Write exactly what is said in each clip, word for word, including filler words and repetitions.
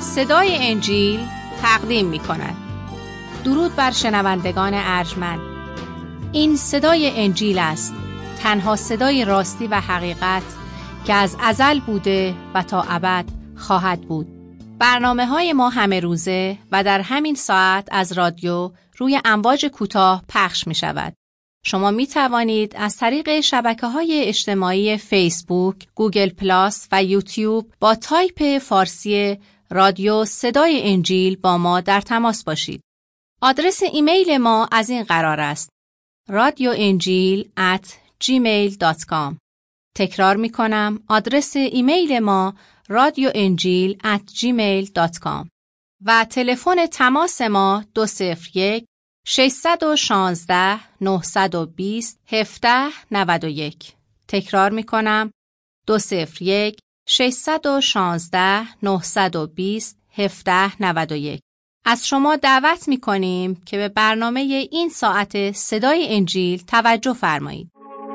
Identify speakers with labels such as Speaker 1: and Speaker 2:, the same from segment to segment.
Speaker 1: صدای انجیل تقدیم می کند. درود بر شنوندگان ارجمند. این صدای انجیل است، تنها صدای راستی و حقیقت که از ازل بوده و تا ابد خواهد بود. برنامه های ما همه روزه و در همین ساعت از رادیو روی امواج کوتاه پخش می شود. شما می توانید از طریق شبکه‌های اجتماعی فیسبوک، گوگل پلاس و یوتیوب با تایپ فارسی رادیو صدای انجیل با ما در تماس باشید. آدرس ایمیل ما از این قرار است: رادیو انجیل ات جیمیل دات کام. تکرار می کنم، آدرس ایمیل ما رادیو انجیل ات جیمیل دات کام و تلفن تماس ما دو صفر یک ششصد و شانزده نهصد و بیست هفده نود و یک. تکرار می کنم، دو صفر یک ششصد و شانزده نهصد و بیست هفده نود و یک. از شما دعوت می کنیم که به برنامه این ساعت صدای انجیل توجه فرمایید.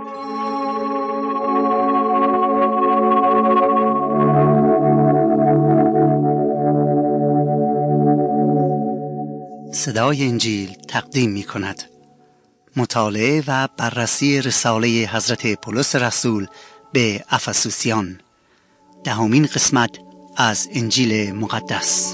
Speaker 2: صدای انجیل تقدیم می کند مطالعه و بررسی رساله حضرت پولس رسول به افسوسیان، دهمین قسمت از انجیل مقدس.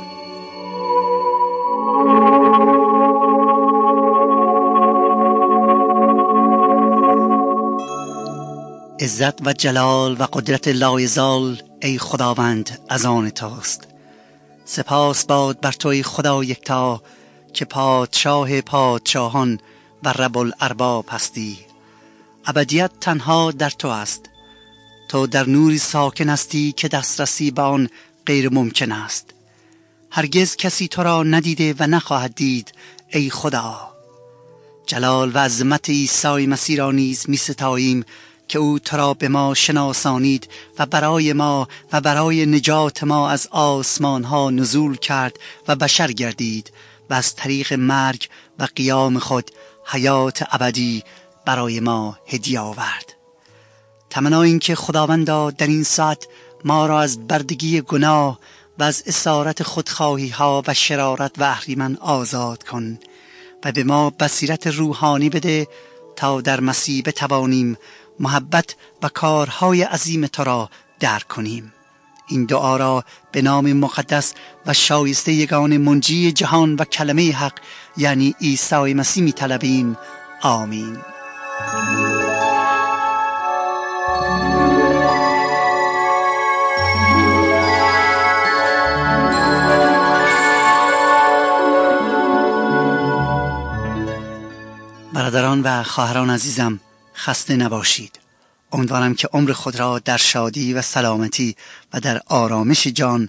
Speaker 2: عزت و جلال و قدرت لایزال ای خداوند از آن توست. سپاس باد بر توی خدا یکتا که پادشاه پادشاهان و رب الارباب هستی. ابدیت تنها در تو است. تو در نوری ساکن هستی که دسترسی به آن غیر ممکن است. هرگز کسی تو را ندیده و نخواهد دید ای خدا. جلال و عظمت عیسی مسیح را نیز می ستاییم که او تو را به ما شناسانید و برای ما و برای نجات ما از آسمان ها نزول کرد و بشر گردید و از طریق مرگ و قیام خود حیات ابدی برای ما هدیه آورد. تمنا این که خداوندا در این ساعت ما را از بردگی گناه و از اسارت خودخواهی ها و شرارت و اهریمن آزاد کن و به ما بصیرت روحانی بده تا در مسیح بتوانیم محبت و کارهای عظیم تو را درک کنیم. این دعا را به نام مقدس و شایسته یگان منجی جهان و کلمه حق یعنی عیسی مسیح می طلبیم. آمین. برادران و خواهران عزیزم، خسته نباشید. امیدوارم که عمر خود را در شادی و سلامتی و در آرامش جان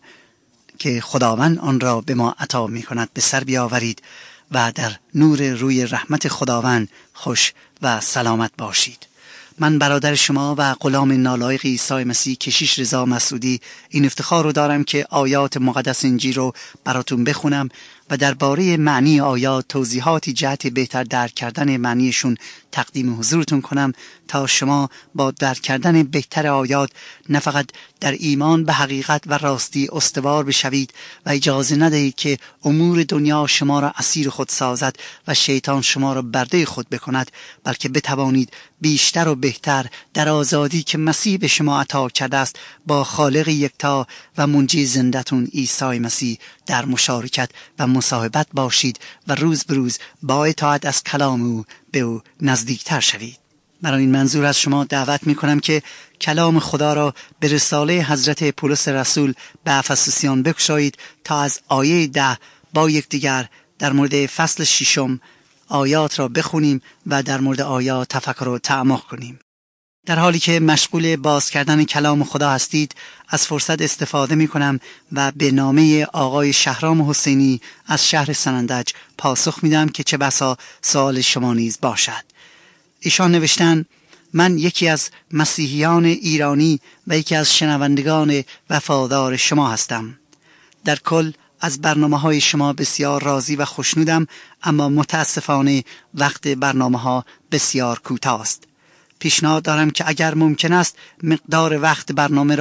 Speaker 2: که خداوند آن را به ما عطا می کند به سر بیاورید و در نور روی رحمت خداوند خوش و سلامت باشید. من برادر شما و غلام نالایق عیسی مسیح کشیش رضا مسعودی این افتخار رو دارم که آیات مقدس انجیل رو براتون بخونم و درباره معنی آیات توضیحاتی جهت بهتر درک کردن معنیشون تقدیم حضورتون کنم تا شما با درک کردن بهتر آیات نه فقط در ایمان به حقیقت و راستی استوار بشوید و اجازه ندهید که امور دنیا شما را اسیر خود سازد و شیطان شما را برده خود بکند، بلکه بتوانید بیشتر و بهتر در آزادی که مسیح به شما عطا کرده است با خالق یکتا و منجی زندتون عیسی مسیح در مشارکت و مصاحبت باشید و روز به روز با اطاعت از کلام او به او نزدیکتر شوید. برای این منظور از شما دعوت می کنم که کلام خدا را به رساله حضرت پولس رسول به افسوسیان بگشایید تا از آیه ده با یکدیگر در مورد فصل ششم آیات را بخونیم و در مورد آیات تفکر و تعمق کنیم. در حالی که مشغول باز کردن کلام خدا هستید، از فرصت استفاده می کنم و به نامه آقای شهرام حسینی از شهر سنندج پاسخ می دم که چه بسا سوال شما نیز باشد. ایشان نوشتن: من یکی از مسیحیان ایرانی و یکی از شنوندگان وفادار شما هستم. در کل از برنامه های شما بسیار راضی و خوشنودم، اما متاسفانه وقت برنامه ها بسیار کوتاه است. پیشنهاد دارم که اگر ممکن است مقدار وقت برنامه را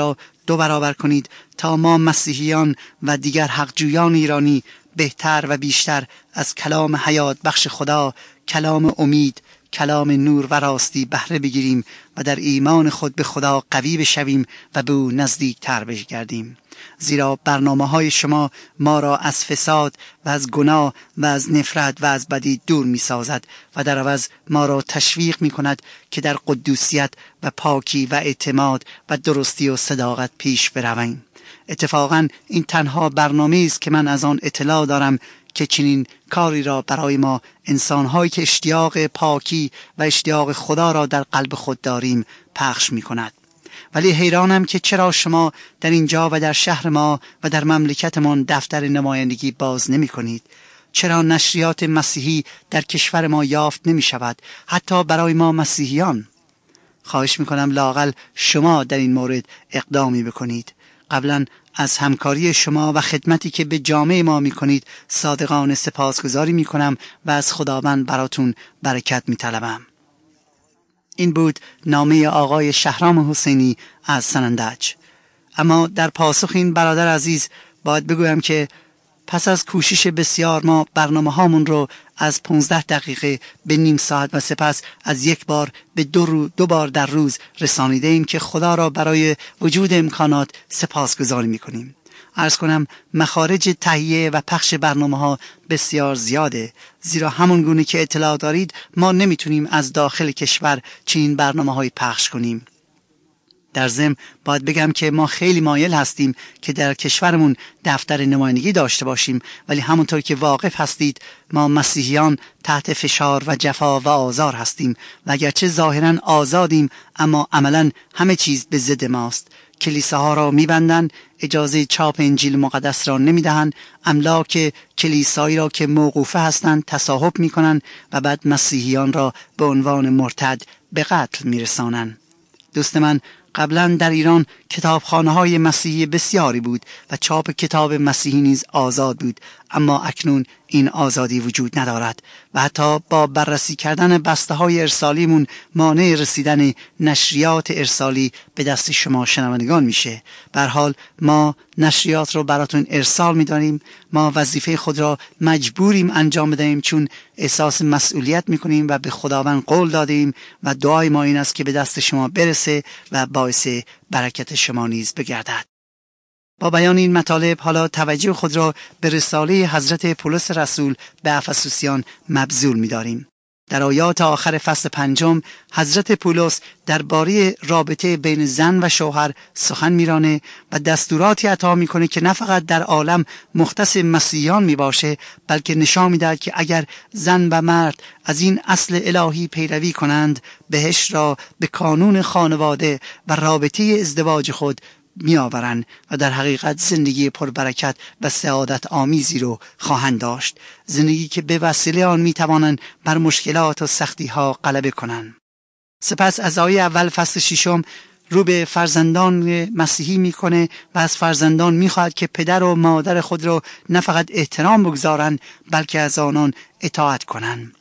Speaker 2: دو برابر کنید تا ما مسیحیان و دیگر حقجویان ایرانی بهتر و بیشتر از کلام حیات بخش خدا، کلام امید، کلام نور و راستی بهره بگیریم و در ایمان خود به خدا قوی بشویم و به او نزدیک تر بگردیم. زیرا برنامه های شما ما را از فساد و از گناه و از نفرت و از بدی دور می سازد و در عوض ما را تشویق می کند که در قدوسیت و پاکی و اعتماد و درستی و صداقت پیش برویم. اتفاقا این تنها برنامه است که من از آن اطلاع دارم که چنین کاری را برای ما انسان‌هایی که اشتیاق پاکی و اشتیاق خدا را در قلب خود داریم پخش می کند. ولی حیرانم که چرا شما در اینجا و در شهر ما و در مملکتمان دفتر نمایندگی باز نمی کنید؟ چرا نشریات مسیحی در کشور ما یافت نمی شود، حتی برای ما مسیحیان؟ خواهش می کنم لااقل شما در این مورد اقدامی بکنید. قبلا از همکاری شما و خدمتی که به جامعه ما می کنید صادقانه سپاسگزاری می کنم و از خداوند براتون برکت می طلبم. این بود نامه آقای شهرام حسینی از سنندج. اما در پاسخ این برادر عزیز باید بگویم که پس از کوشش بسیار ما برنامه هامون رو از پانزده دقیقه به نیم ساعت و سپس از یک بار به دو, رو دو بار در روز رسانیده ایم که خدا را برای وجود امکانات سپاسگزاری می کنیم. عرض کنم مخارج تهیه و پخش برنامه ها بسیار زیاده، زیرا همون گونه که اطلاع دارید ما نمیتونیم از داخل کشور چنین برنامه های پخش کنیم. در ضمن باید بگم که ما خیلی مایل هستیم که در کشورمون دفتر نمایندگی داشته باشیم، ولی همونطور که واقف هستید ما مسیحیان تحت فشار و جفا و آزار هستیم و اگرچه ظاهراً آزادیم اما عملاً همه چیز به ضد ماست. کلیساها را می‌بندند، اجازه چاپ انجیل مقدس را نمی‌دهند، املاک کلیسایی را که موقوفه هستند تصاحب می‌کنند و بعد مسیحیان را به عنوان مرتد به قتل می‌رسانند. دوست من، قبلا در ایران کتابخانه‌های مسیحی بسیاری بود و چاپ کتاب مسیحی نیز آزاد بود، اما اکنون این آزادی وجود ندارد و حتی با بررسی کردن بسته‌های ارسالیمون مانع رسیدن نشریات ارسالی به دست شما شنوندگان میشه. به هر حال ما نشریات رو براتون ارسال می‌داریم. ما وظیفه خود را مجبوریم انجام بدهیم چون احساس مسئولیت می‌کنیم و به خداوند قول دادیم و دعای ما این است که به دست شما برسه و باعث برکت شما نیز بگردد. با بیان این مطالب حالا توجه خود را به رساله حضرت پولس رسول به افسوسیان مبذول می‌داریم. در آیات آخر فصل پنجم حضرت پولس درباره رابطه بین زن و شوهر سخن میرانه و دستوراتی عطا میکنه که نه فقط در عالم مختص مسیحیان میباشه، بلکه نشان میدهد که اگر زن و مرد از این اصل الهی پیروی کنند بهشت را به کانون خانواده و رابطه ازدواج خود می آورند و در حقیقت زندگی پربرکت و سعادت آمیزی رو خواهند داشت، زندگی که به وسیله آن می توانند بر مشکلات و سختی ها غلبه کنند. سپس از آیه اول فصل ششم رو به فرزندان مسیحی میکنه و از فرزندان میخواهد که پدر و مادر خود رو نه فقط احترام بگذارند بلکه از آنان اطاعت کنند.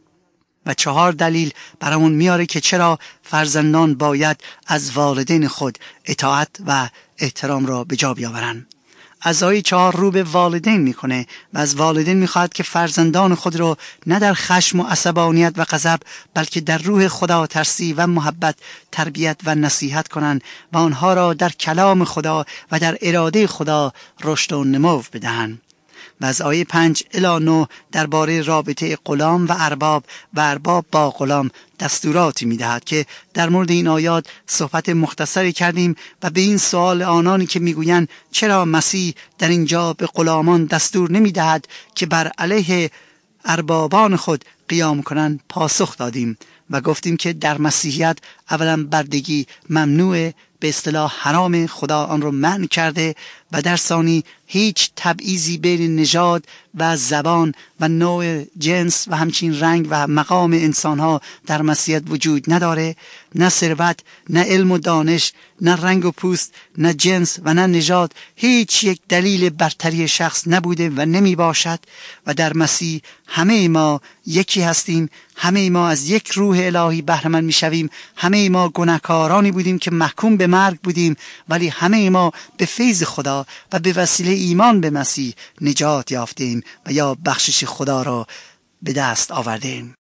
Speaker 2: و چهار دلیل برامون میاره که چرا فرزندان باید از والدین خود اطاعت و احترام را به جا بیاورند. از آیه چهار رو به والدین میکنه و از والدین میخواد که فرزندان خود را نه در خشم و عصبانیت و غضب بلکه در روح خدا ترسی و محبت تربیت و نصیحت کنند و آنها را در کلام خدا و در اراده خدا رشد و نمو بدهند. و از آیه پنج الی نه درباره رابطه غلام و ارباب و ارباب با غلام دستوراتی می‌دهد که در مورد این آیات صحبت مختصری کردیم و به این سوال آنانی که میگویند چرا مسیح در اینجا به غلامان دستور نمی‌دهد که بر علیه اربابان خود قیام کنند پاسخ دادیم و گفتیم که در مسیحیت اولا بردگی ممنوعه، به اصطلاح حرام، خدا آن رو منع کرده و در ثانی هیچ تبعیضی بین نژاد و زبان و نوع جنس و همچنین رنگ و مقام انسانها در مسیحیت وجود نداره. نه ثروت، نه علم و دانش، نه رنگ و پوست، نه جنس و نه نژاد هیچ یک دلیل برتری شخص نبوده و نمی باشد و در مسیح همه ما یکی هستیم. همه ما از یک روح الهی بهره‌مند می‌شویم. همه ما گناهکارانی بودیم که محکوم به مرگ بودیم، ولی همه ما به فیض خدا و به وسیله ایمان به مسیح نجات یافتیم و یا بخشش خدا را به دست آوردیم.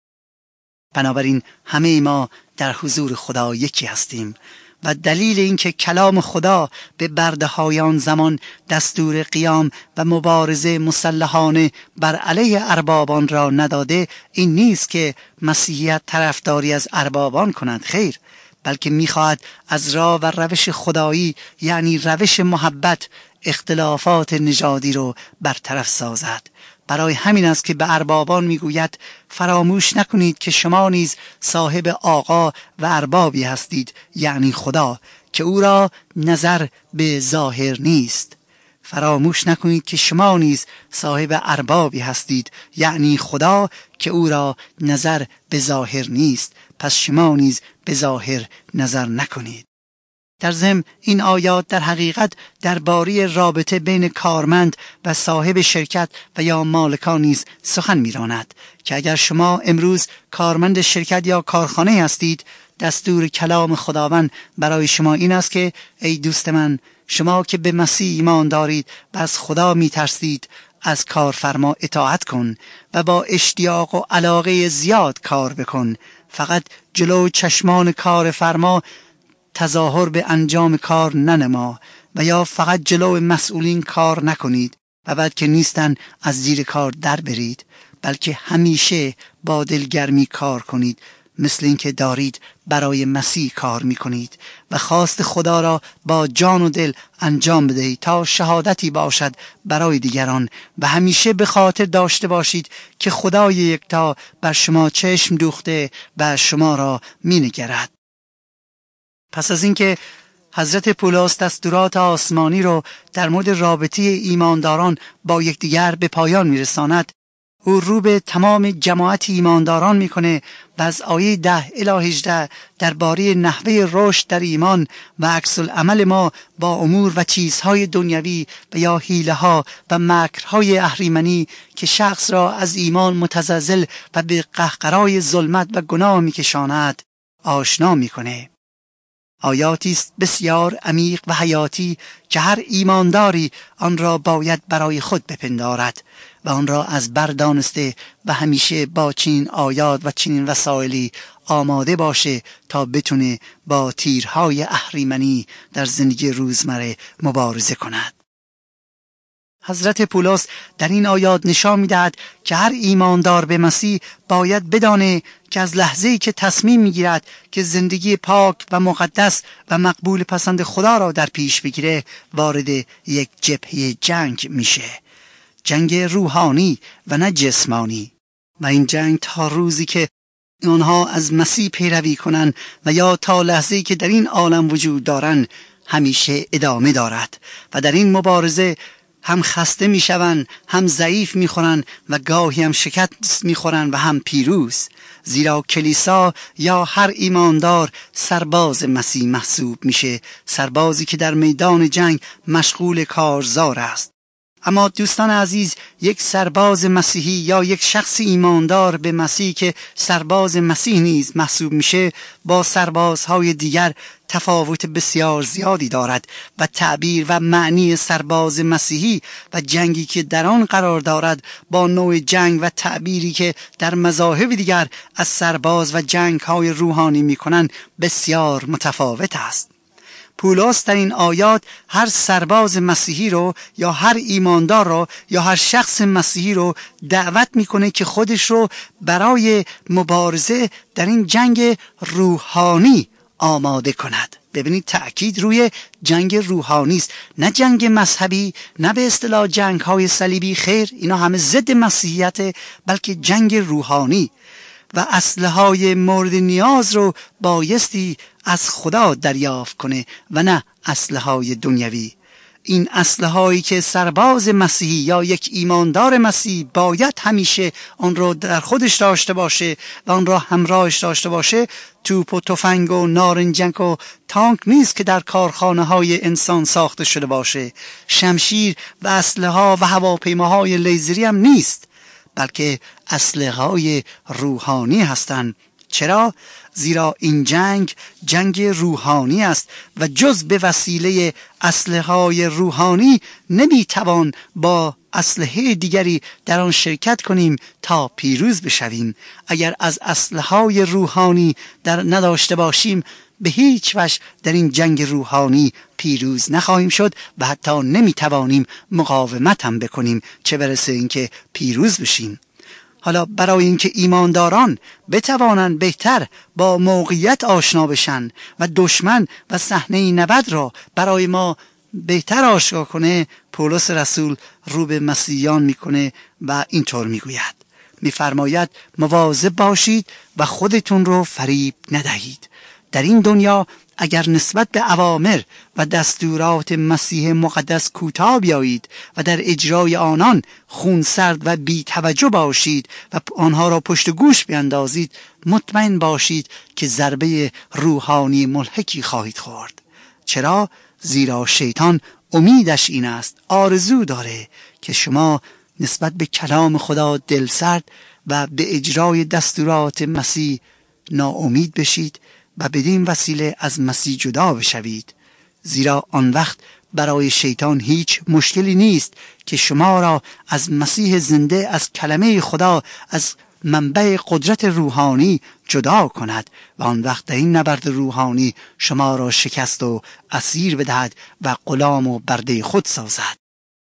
Speaker 2: بنابراین همه ما در حضور خدا یکی هستیم و دلیل اینکه کلام خدا به برده‌های آن زمان دستور قیام و مبارزه مسلحانه بر علیه اربابان را نداده این نیست که مسیحیت طرفداری از اربابان کند، خیر، بلکه می‌خواهد از راه و روش خدایی یعنی روش محبت اختلافات نژادی رو برطرف سازد. برای همین است که به اربابان میگوید فراموش نکنید که شما نیز صاحب آقا و اربابی هستید، یعنی خدا، که او را نظر به ظاهر نیست. فراموش نکنید که شما نیز صاحب اربابی هستید، یعنی خدا، که او را نظر به ظاهر نیست. پس شما نیز به ظاهر نظر نکنید. در ضمن این آیات در حقیقت درباره رابطه بین کارمند و صاحب شرکت و یا مالکان نیز سخن می‌راند که اگر شما امروز کارمند شرکت یا کارخانه هستید، دستور کلام خداوند برای شما این است که ای دوست من، شما که به مسیح ایمان دارید و از خدا می‌ترسید، از کارفرما اطاعت کن و با اشتیاق و علاقه زیاد کار بکن. فقط جلو چشمان کارفرما تظاهر به انجام کار ننما و یا فقط جلو مسئولین کار نکنید و بعد که نیستن از زیر کار در برید، بلکه همیشه با دلگرمی کار کنید، مثل این که دارید برای مسیح کار میکنید و خواست خدا را با جان و دل انجام بدهید تا شهادتی باشد برای دیگران و همیشه به خاطر داشته باشید که خدای یکتا بر شما چشم دوخته و شما را مینگرد. پس از اینکه حضرت پولس دستورات آسمانی رو در مورد رابطه ایمانداران با یکدیگر به پایان میرساند، او رو به تمام جماعت ایمانداران میکنه و از آیه ده الی هجده درباره نحوه رشد در ایمان و عکس العمل ما با امور و چیزهای دنیوی و یا حیله‌ها و مکرهای اهریمنی که شخص را از ایمان متزلزل و به قهقرای ظلمت و گناه میکشاند آشنا میکنه. آیاتی است بسیار عمیق و حیاتی که هر ایمانداری آن را باید برای خود بپندارد و آن را از بر دانسته و همیشه با چنین آیات و چنین وسایلی آماده باشه تا بتونه با تیرهای اهریمنی در زندگی روزمره مبارزه کند. حضرت پولس در این آیات نشان می‌دهد که هر ایماندار به مسیح باید بدانه که از لحظه‌ای که تصمیم می‌گیرد که زندگی پاک و مقدس و مقبول پسند خدا را در پیش بگیره، وارد یک جبهه جنگ میشه، جنگ روحانی و نه جسمانی. و این جنگ تا روزی که آنها از مسیح پیروی کنن و یا تا لحظه‌ای که در این عالم وجود دارن همیشه ادامه دارد و در این مبارزه هم خسته میشوند، هم ضعیف میخورن و گاهی هم شکست میخورن و هم پیروز، زیرا کلیسا یا هر ایماندار سرباز مسیح محسوب میشه، سربازی که در میدان جنگ مشغول کارزار است. اما دوستان عزیز، یک سرباز مسیحی یا یک شخص ایماندار به مسیح که سرباز مسیح نیز محسوب میشه با سربازهای دیگر تفاوت بسیار زیادی دارد و تعبیر و معنی سرباز مسیحی و جنگی که در آن قرار دارد با نوع جنگ و تعبیری که در مذاهب دیگر از سرباز و جنگ‌های روحانی میکنن بسیار متفاوت است. پولس در این آیات هر سرباز مسیحی رو یا هر ایماندار رو یا هر شخص مسیحی رو دعوت میکنه که خودش رو برای مبارزه در این جنگ روحانی آماده کند. ببینید تأکید روی جنگ روحانی است، نه جنگ مذهبی، نه به اصطلاح جنگ های صلیبی، خیر، اینا همه ضد مسیحیت، بلکه جنگ روحانی. و اسلحه‌های مورد نیاز رو بایستی از خدا دریافت کنه و نه اسلحه‌های دنیوی. این اسلحه هایی که سرباز مسیحی یا یک ایماندار مسیحی باید همیشه آن را در خودش داشته باشه و آن را همراهش داشته باشه، توپ و تفنگ و نارنجک و تانک نیست که در کارخانه های انسان ساخته شده باشه. شمشیر و اسلحه ها و هواپیماهای لیزری هم نیست، بلکه اسلحه های روحانی هستند. چرا؟ زیرا این جنگ جنگ روحانی است و جز به وسیله اسلحه های روحانی نمیتوان با اسلحه دیگری در آن شرکت کنیم تا پیروز بشویم. اگر از اسلحه های روحانی در نداشته باشیم به هیچ وجه در این جنگ روحانی پیروز نخواهیم شد و حتی نمیتوانیم مقاومت هم بکنیم، چه برسه اینکه پیروز بشیم. حالا برای اینکه ایمانداران بتوانند بهتر با موقعیت آشنا بشن و دشمن و صحنه نبرد را برای ما بهتر آشکار کنه، پولس رسول رو به مسیحیان میکنه و اینطور میگوید، میفرماید مواظب باشید و خودتون رو فریب ندهید. در این دنیا اگر نسبت به اوامر و دستورات مسیح مقدس کوتاه بیایید و در اجرای آنان خونسرد و بی توجه باشید و آنها را پشت گوش بیندازید، مطمئن باشید که ضربه روحانی ملحکی خواهید خورد. چرا؟ زیرا شیطان امیدش این است، آرزو داره که شما نسبت به کلام خدا دلسرد و به اجرای دستورات مسیح ناامید بشید و بدین وسیله از مسیح جدا بشوید. زیرا آن وقت برای شیطان هیچ مشکلی نیست که شما را از مسیح زنده، از کلمه خدا، از منبع قدرت روحانی جدا کند و آن وقت در این نبرد روحانی شما را شکست و اسیر بدهد و غلام و برده خود سازد.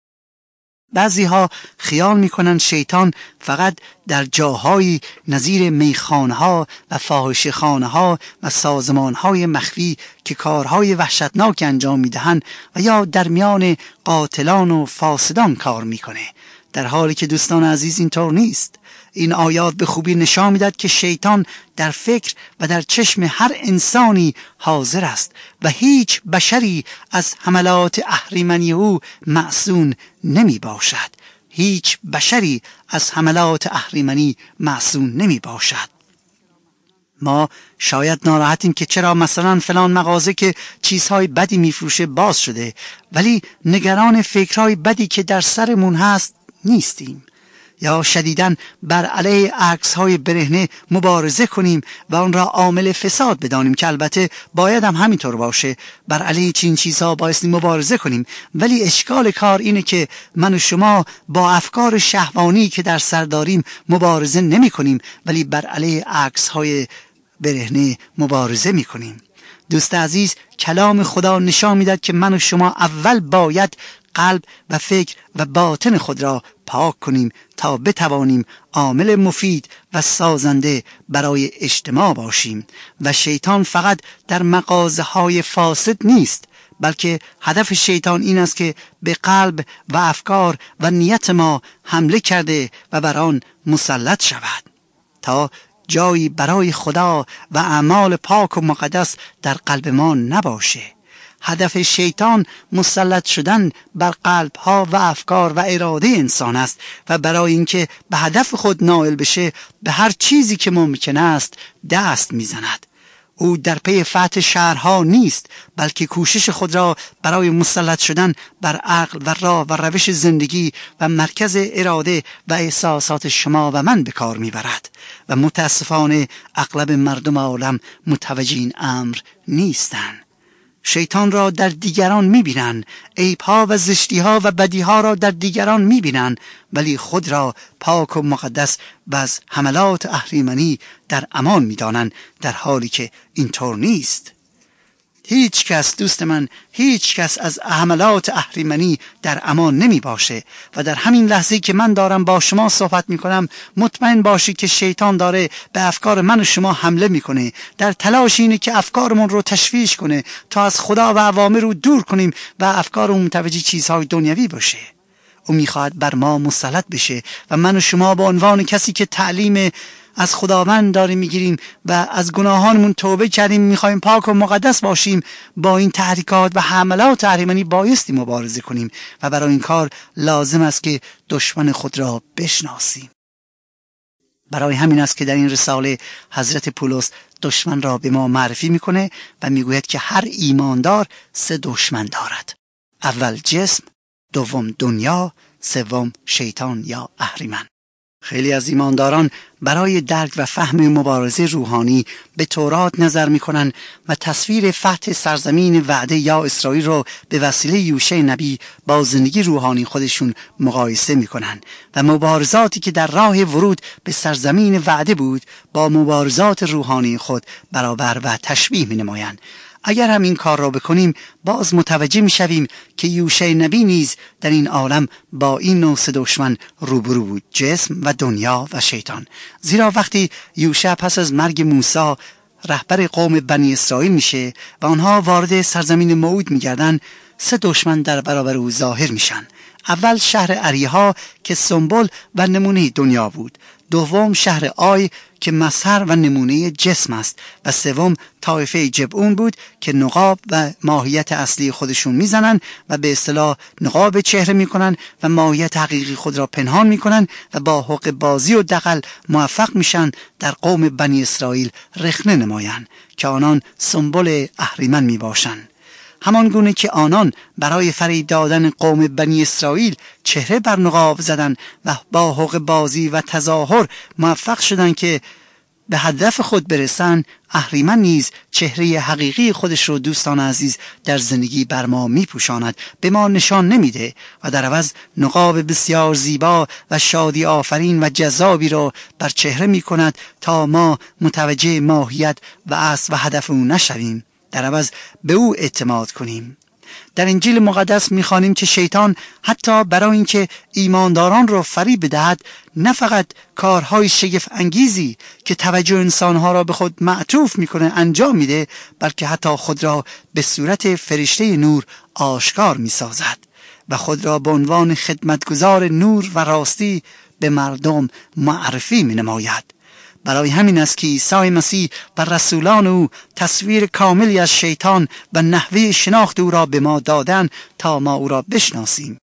Speaker 2: بعضی ها خیال میکنن شیطان فقط در جاهایی نظیر میخانه ها و فاحشه خانه ها و سازمان های مخفی که کارهای وحشتناک انجام میدهند و یا در میان قاتلان و فاسدان کار میکنه، در حالی که دوستان عزیز اینطور نیست. این آیات به خوبی نشان میدهد که شیطان در فکر و در چشم هر انسانی حاضر است و هیچ بشری از حملات اهریمنی او معصوم نمی باشد. هیچ بشری از حملات اهریمنی معصوم نمی باشد. ما شاید ناراحتیم که چرا مثلا فلان مغازه که چیزهای بدی میفروشه باز شده، ولی نگران فکرهای بدی که در سرمون هست نیستیم. یا شدیداً بر علیه عکس‌های برهنه مبارزه کنیم و آن را عامل فساد بدانیم، که البته باید هم همینطور باشه، بر علیه چین چیزها بایستی مبارزه کنیم. ولی اشکال کار اینه که من و شما با افکار شهوانی که در سر داریم مبارزه نمی کنیم، ولی بر علیه عکس‌های برهنه مبارزه می کنیم. دوست عزیز، کلام خدا نشان میدهد که من و شما اول باید قلب و فکر و باطن خود را پاک کنیم تا بتوانیم عامل مفید و سازنده برای اجتماع باشیم. و شیطان فقط در مغازه های فاسد نیست، بلکه هدف شیطان این است که به قلب و افکار و نیت ما حمله کرده و بر آن مسلط شود تا جایی برای خدا و اعمال پاک و مقدس در قلب ما نباشه. هدف شیطان مسلط شدن بر قلب ها و افکار و اراده انسان است و برای اینکه به هدف خود نائل بشه به هر چیزی که ممکن است دست میزند. او در پی فتح شهرها نیست، بلکه کوشش خود را برای مسلط شدن بر عقل و راه و روش زندگی و مرکز اراده و احساسات شما و من به کار میبرد و متاسفانه اغلب مردم عالم متوجه این امر نیستند. شیطان را در دیگران میبینن، عیب‌ها و زشتی‌ها و بدی‌ها را در دیگران میبینن، ولی خود را پاک و مقدس و از حملات اهریمنی در امان میدانند، در حالی که اینطور نیست. هیچ کس، دوست من، هیچ کس از حملات اهریمنی در امان نمی باشه و در همین لحظه که من دارم با شما صحبت می کنم مطمئن باشید که شیطان داره به افکار من و شما حمله می کنه، در تلاش اینه که افکارمون رو تشویش کنه تا از خدا و اوامر رو دور کنیم و افکارمون متوجه چیزهای دنیوی باشه. او میخواهد بر ما مسلط بشه و من و شما به عنوان کسی که تعلیم از خداوند داریم میگیریم و از گناهانمون توبه کردیم، میخوایم پاک و مقدس باشیم، با این تحریکات و حملات اهریمنی بایستی مبارزه کنیم و برای این کار لازم است که دشمن خود را بشناسیم. برای همین است که در این رساله حضرت پولس دشمن را به ما معرفی میکنه و میگوید که هر ایماندار سه دشمن دارد: اول جسم، دوم دنیا، سوم شیطان یا اهریمن. خیلی از ایمانداران برای درک و فهم مبارزه روحانی به تورات نظر میکنن و تصویر فتح سرزمین وعده یا اسرائیل رو به وسیله یوشع نبی با زندگی روحانی خودشون مقایسه میکنن و مبارزاتی که در راه ورود به سرزمین وعده بود با مبارزات روحانی خود برابر و تشبیه مینمایند. اگر هم این کار را بکنیم باز متوجه میشویم که یوشع نبی نیز در این عالم با این نوع سه دشمن روبرو بود: جسم و دنیا و شیطان. زیرا وقتی یوشع پس از مرگ موسی رهبر قوم بنی اسرائیل میشه و آنها وارد سرزمین موعود میگردن، سه دشمن در برابر او ظاهر میشن. اول شهر اریحا که سمبل و نمونه دنیا بود، دوم شهر آی که مظهر و نمونه جسم است و سوم طایفه جبعون بود که نقاب و ماهیت اصلی خودشون میزنن و به اصطلاح نقاب چهره میکنن و ماهیت حقیقی خود را پنهان میکنن و با حق بازی و دغل موفق میشن در قوم بنی اسرائیل رخنه نمایند که آنان سمبل اهریمن میباشند. همان گونه که آنان برای فریب دادن قوم بنی اسرائیل چهره بر نقاب زدن و با حق بازی و تظاهر موفق شدن که به هدف خود برسن، اهریمن نیز چهره حقیقی خودش رو دوستان عزیز در زندگی بر ما میپوشاند، به ما نشان نمیده و در عوض نقاب بسیار زیبا و شادی آفرین و جذابی رو بر چهره میکند تا ما متوجه ماهیت و اصل و هدف او نشویم، در عوض به او اعتماد کنیم. در انجیل مقدس میخوانیم که شیطان حتی برای اینکه ایمانداران را فریب بدهد نه فقط کارهای شگفت انگیزی که توجه انسانها را به خود معطوف میکنه انجام میده، بلکه حتی خود را به صورت فرشته نور آشکار میسازد و خود را به عنوان خدمتگزار نور و راستی به مردم معرفی مینماید. برای همین است که عیسی مسیح و رسولان او تصویر کاملی از شیطان و نحوه شناخت او را به ما دادن تا ما او را بشناسیم.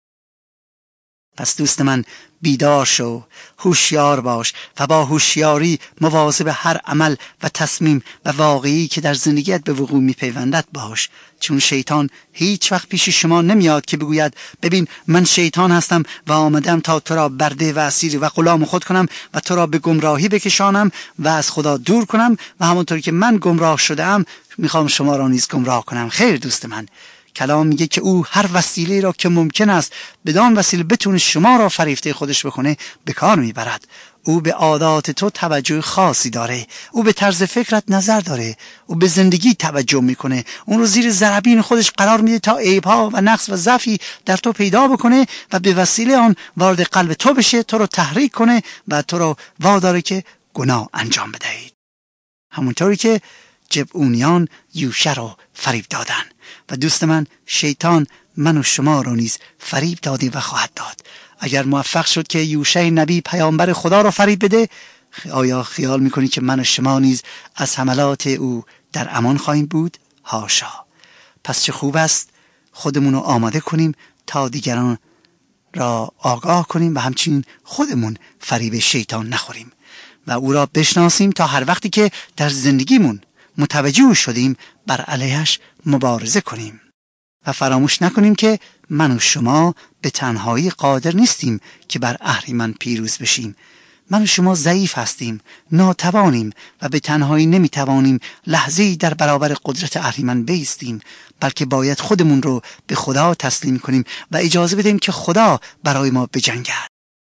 Speaker 2: پس دوست من، بیدار شو، هوشیار باش و با هوشیاری مواظب هر عمل و تصمیم و واقعی که در زندگیت به وقوع میپیوندد باش، چون شیطان هیچ وقت پیش شما نمیاد که بگوید ببین من شیطان هستم و آمدم تا تو را برده و اسیر و غلام خود کنم و تو را به گمراهی بکشانم و از خدا دور کنم و همونطور که من گمراه شدم میخوام شما را نیز گمراه کنم. خیر دوست من، کلام میگه که او هر وسیله را که ممکن است بدان وسیله بتونه شما را فریفته خودش بکنه به کار میبرد. او به عادات تو توجه خاصی داره، او به طرز فکرت نظر داره، او به زندگی توجه میکنه، اون رو زیر ضربین خودش قرار میده تا عیبها و نقص و ضعفی در تو پیدا بکنه و به وسیله آن وارد قلب تو بشه، تو رو تحریک کنه و تو رو واداره که گناه انجام بدهید. همونطوری که جبعونیان یوشع را فریب دادن و دوست من، شیطان من و شما را نیز فریب داده و خواهد داد. اگر موفق شد که یوشع نبی پیامبر خدا را فریب بده، آیا خیال میکنی که من و شما نیز از حملات او در امان خواهیم بود؟ حاشا. پس چه خوب است خودمون رو آماده کنیم تا دیگران را آگاه کنیم و همچنین خودمون فریب شیطان نخوریم و او را بشناسیم تا هر وقتی که در زندگیمون متوجه شدیم بر علیهش مبارزه کنیم. و فراموش نکنیم که من و شما به تنهایی قادر نیستیم که بر اهریمن پیروز بشیم. من و شما ضعیف هستیم، ناتوانیم و به تنهایی نمیتوانیم لحظه‌ای در برابر قدرت اهریمن بایستیم، بلکه باید خودمون رو به خدا تسلیم کنیم و اجازه بدیم که خدا برای ما بجنگد.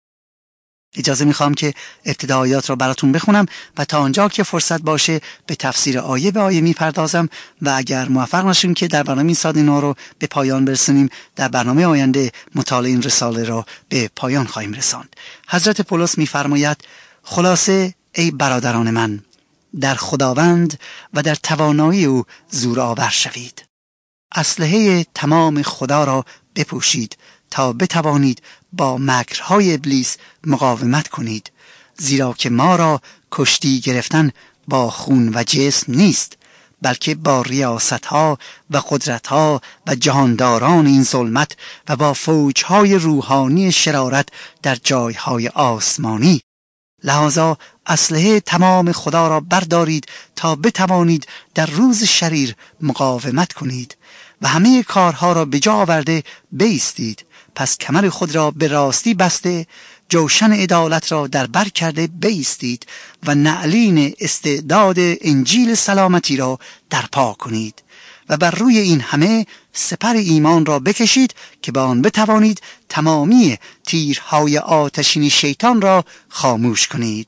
Speaker 2: اجازه میخوام که ابتدایات را براتون بخونم و تا آنجا که فرصت باشه به تفسیر آیه به آیه میپردازم و اگر موفق نشیم که در برنامه این ساعت اینا رو به پایان برسونیم، در برنامه آینده مطالعه این رساله را به پایان خواهیم رساند. حضرت پولس میفرماید: خلاصه ای برادران من، در خداوند و در توانایی او زور آور شوید. اسلحه تمام خدا را بپوشید تا بتوانید با مکرهای ابلیس مقاومت کنید، زیرا که ما را کشتی گرفتن با خون و جسم نیست، بلکه با ریاست‌ها و قدرت‌ها و جهانداران این ظلمت و با فوج‌های روحانی شرارت در جایهای آسمانی. لذا اسلحه تمام خدا را بردارید تا بتوانید در روز شریر مقاومت کنید و همه کارها را به جا آورده بایستید. پس کمر خود را به راستی بسته، جوشن عدالت را در بر کرده بایستید و نعلین استعداد انجیل سلامتی را در پا کنید و بر روی این همه سپر ایمان را بکشید که با آن بتوانید تمامی تیرهای آتشین شیطان را خاموش کنید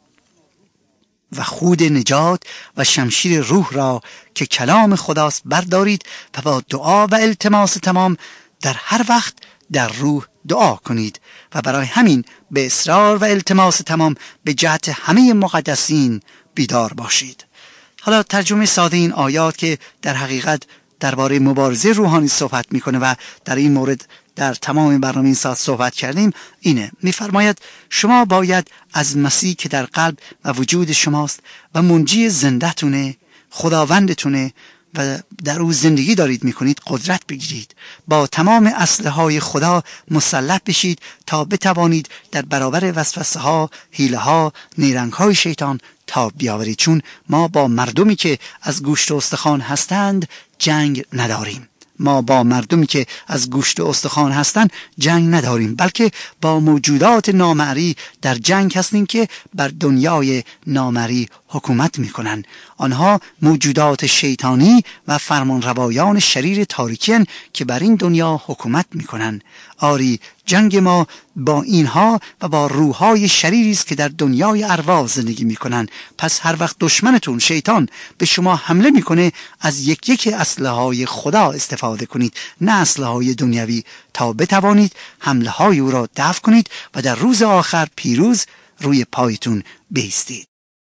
Speaker 2: و خود نجات و شمشیر روح را که کلام خداست بردارید و با دعا و التماس تمام در هر وقت در روح دعا کنید و برای همین به اصرار و التماس تمام به جهت همه مقدسین بیدار باشید. حالا ترجمه ساده این آیات که در حقیقت درباره مبارزه روحانی صحبت میکنه و در این مورد در تمام برنامه این ساعت صحبت کردیم اینه. میفرماید شما باید از مسیح که در قلب و وجود شماست و منجی زنده‌تونه، خداوندتونه و در او زندگی دارید میکنید قدرت بگیرید، با تمام اسلحه‌های خدا مسلح بشید تا بتوانید در برابر وسوسه ها، حیله ها، نیرنگ های شیطان تاب بیاورید. چون ما با مردمی که از گوشت و استخوان هستند جنگ نداریم. ما با مردمی که از گوشت و استخوان هستند جنگ نداریم، بلکه با موجودات نامری در جنگ هستیم که بر دنیای نامری حکومت میکنن. آنها موجودات شیطانی و فرمانروایان شریر تاریکین که بر این دنیا حکومت میکنن. آری جنگ ما با اینها و با روحهای شریری است که در دنیای ارواح زندگی میکنن. پس هر وقت دشمنتون شیطان به شما حمله میکنه از یک یک اسلحه‌های خدا استفاده کنید، نه اسلحه‌های دنیوی، تا بتوانید حمله های او را دفع کنید و در روز آخر پیروز روی پایتون بایستید.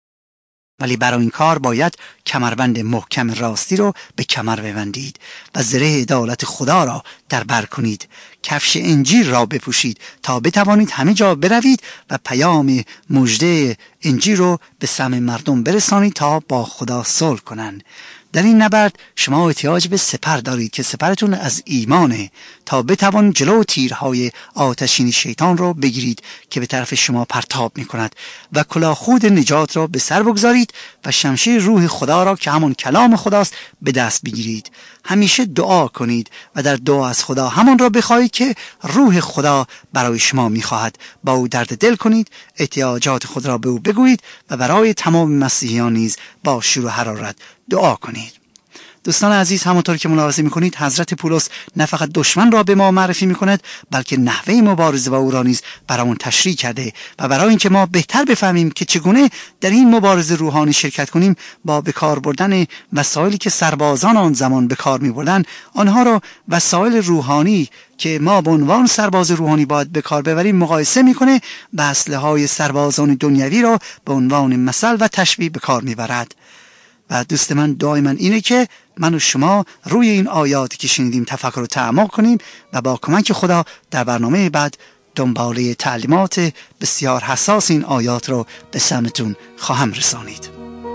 Speaker 2: ولی برای این کار باید کمربند محکم راستی رو به کمر ببندید و زره عدالت خدا را در بر کنید. کفش انجیل را بپوشید تا بتوانید همه جا بروید و پیام مژده انجیل رو به سمع مردم برسانید تا با خدا صلح کنند. در این نبرد شما احتیاج به سپر دارید که سپرتون از ایمانه تا بتوانید جلو تیرهای آتشین شیطان را بگیرید که به طرف شما پرتاب می کند و کلاه خود نجات را به سر بگذارید و شمشیر روح خدا را که همون کلام خداست به دست بگیرید. همیشه دعا کنید و در دعا از خدا همان را بخواهید که روح خدا برای شما می خواهد. با او درد دل کنید، احتیاجات خود را به او بگویید و برای تمام مسیحیان نیز با شور و حرارت دعا کنید. دوستان عزیز، همونطور که ملاحظه میکنید حضرت پولس نه فقط دشمن را به ما معرفی میکند بلکه نحوه مبارزه با او را نیز برامون تشریح کرده و برای اینکه ما بهتر بفهمیم که چگونه در این مبارزه روحانی شرکت کنیم با به کار بردن وسایلی که سربازان آن زمان به کار میبردن، آنها را وسایل روحانی که ما به عنوان سرباز روحانی باید به کار ببریم مقایسه میکنه و اسلحه‌های سربازان دنیوی را به عنوان مثل و تشبیه به کار میبرد. و دوست من دعای من اینه که من و شما روی این آیاتی که شنیدیم تفکر و تعمق کنیم و با کمک خدا در برنامه بعد دنباله تعلیمات بسیار حساس این آیات رو به سمتون خواهم رسانید.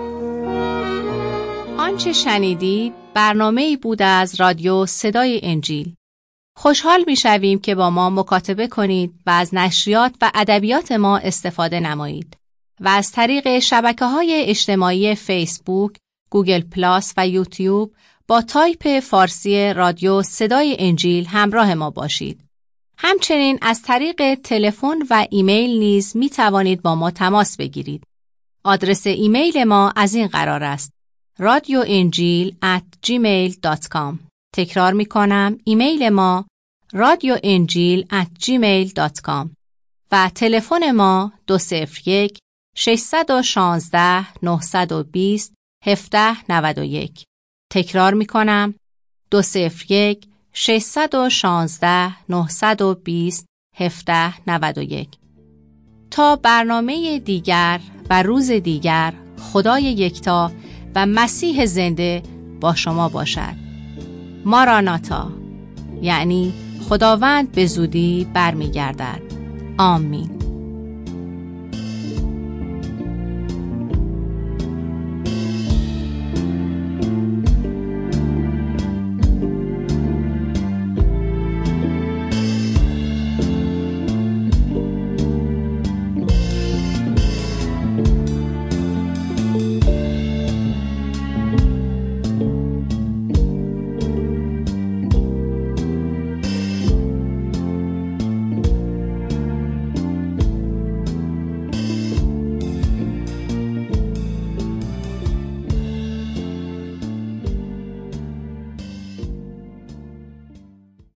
Speaker 1: آنچه شنیدید برنامه‌ای بود از رادیو صدای انجیل. خوشحال می‌شویم که با ما مکاتبه کنید و از نشریات و ادبیات ما استفاده نمایید و از طریق شبکه‌های اجتماعی فیسبوک، گوگل پلاس و یوتیوب با تایپ فارسی رادیو صدای انجیل همراه ما باشید. همچنین از طریق تلفن و ایمیل نیز می توانید با ما تماس بگیرید. آدرس ایمیل ما از این قرار است: رادیو انجیل ات جیمیل دات کام. تکرار می کنم، ایمیل ما رادیو انجیل ات جیمیل دات کام و تلفن ما دو صفر یک شش یک شش نه دو صفر هفت نه یک. تکرار می کنم، دو صفر یک شش یک شش نه دو صفر هفت نه یک. تا برنامه دیگر و روز دیگر، خدای یکتا و مسیح زنده با شما باشد. ماراناتا، یعنی خداوند به زودی برمیگردد. آمین.